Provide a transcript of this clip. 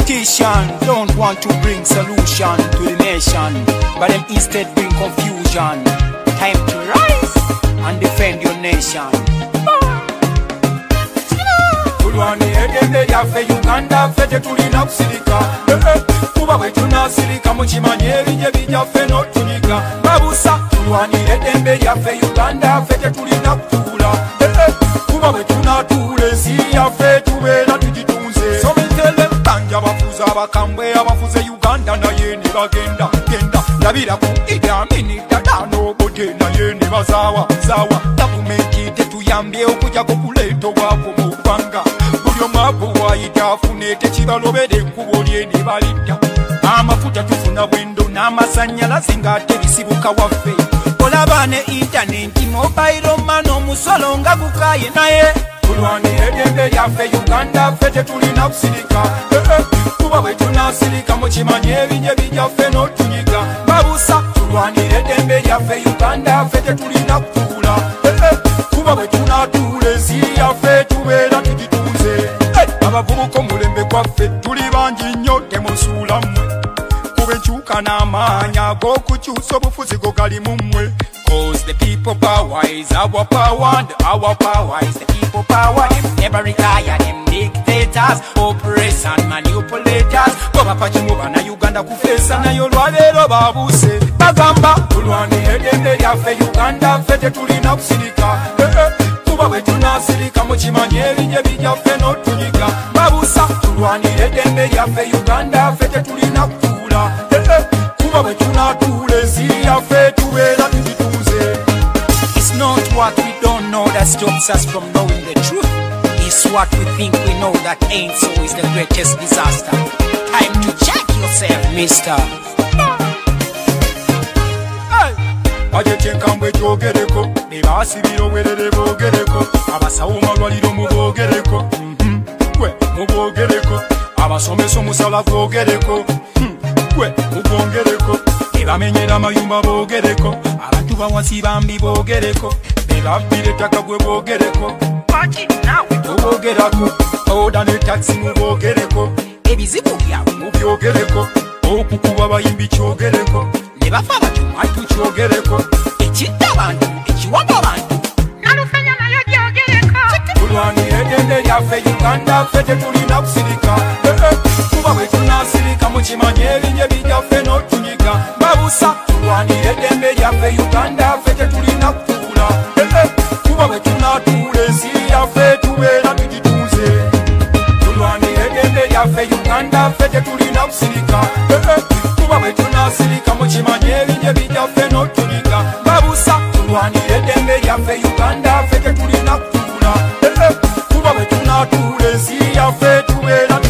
Politicians don't want to bring solution to the nation, but them instead bring confusion. Time to rise and defend your nation. Tulwani edembe lyaffe Uganda ffe tetulina kusirika. Kuba bwe tunasirika mukimanye ebinye bijjaffe n'otunyiga. Babusa tulwani edembe lyaffe Uganda ffe tetulina kutuula. Kuba bwe tunatuula ensi yaffe tubeera tugitunze. Somitele mpanja abafuzi abakambwe abafuze Uganda naye ne bagenda genda. Labira ku Idi Amin Dada n'Obote naye ne bazaawa zaawa. Gavumenti tetuyambye okujjako kuleeta obwavu mu ggwanga. Buli omu abuwaayita afune tekibalobera ekkubo lye ne balidda. Amafuta tufuna bwendo n'amasannyalaze ng'ate bisibuka waffe. Olaba ne intaneti mobile money omusolo nga gukaaye naye. Tulwani edembe lyaffe Uganda ffe tetulina kusirika. Kuba bwe tunasirika mukimanye ebinye bijjaffe n'otunyiga. Babusa tulwani edembe lyaffe Uganda ffe tetulina kutuula. Kuba bwe tunatuula ensi yaffe tubeera tugitunze. Abavubuka omulembe gwaffe tuli bangi nnyo temusuula mmwe. Kuba enkyuka n'amaanyi ag'okukyusa obufuzi go gali mu mmwe. Cause the people power is our power, and our power is the people power. Them never retire, them dictators, oppressors and manipulators. Goba pachimuba na Uganda kufesa na yolwalero babuse. Bagamba tulwani edembe lyaffe Uganda ffe tetulina kusirika. Kuba bwe tunasirika mukimanye ebinye bijjaffe n'otunyiga. Babusa tulwani edembe lyaffe Uganda ffe tetulina kutuula. Kuba bwe tunatuula ensi yaffe tubeera tugitunze. It's not what we don't know that stops us from knowing the truth. It's what we think we know that ain't so is the greatest disaster. Time to check yourself, mister. Bajechenkambwe kyogereko, ne baasibira obwerere boogereko, abasawo malwaliro muboogereko, gwe muboogereko, abasomesa omusala gwogereko, gwe mubwongereko, ne bamenyera amayumba boogereko, abantu bawansi bambi boogereko, ne babbira ettaka gwe boogereko, lwaki naawe toboogerako, oda ne takisi muboogereko, ebizibu byabwe mubyogereko, okukuba bayimbi kyogereko, ne bafa batumatu kyogereko, ekidda abantu ekiwaga abantu nalufenya nayo gyogereko. Tulwani edembe lyaffe Uganda ffe tetulina kusirika. Kuba bwe tunasirika mukimanye ebinye bijjaffe n'otunyiga. Babusa tulwani edembe lyaffe Uganda ffe tetulina kutuula. Kuba bwe tunatuula ensi yaffe tubeera tugitunze. Tulwani edembe lyaffe Uganda ffe tetulina kusirika. Kuba bwe tunasirika mukimanye ebinye bijjaffe n'otunyiga. Babusa tulwani edembe lyaffe Uganda ffe tetulina kutuula. Kuba bwe tunatuula ensi yaffe tubeera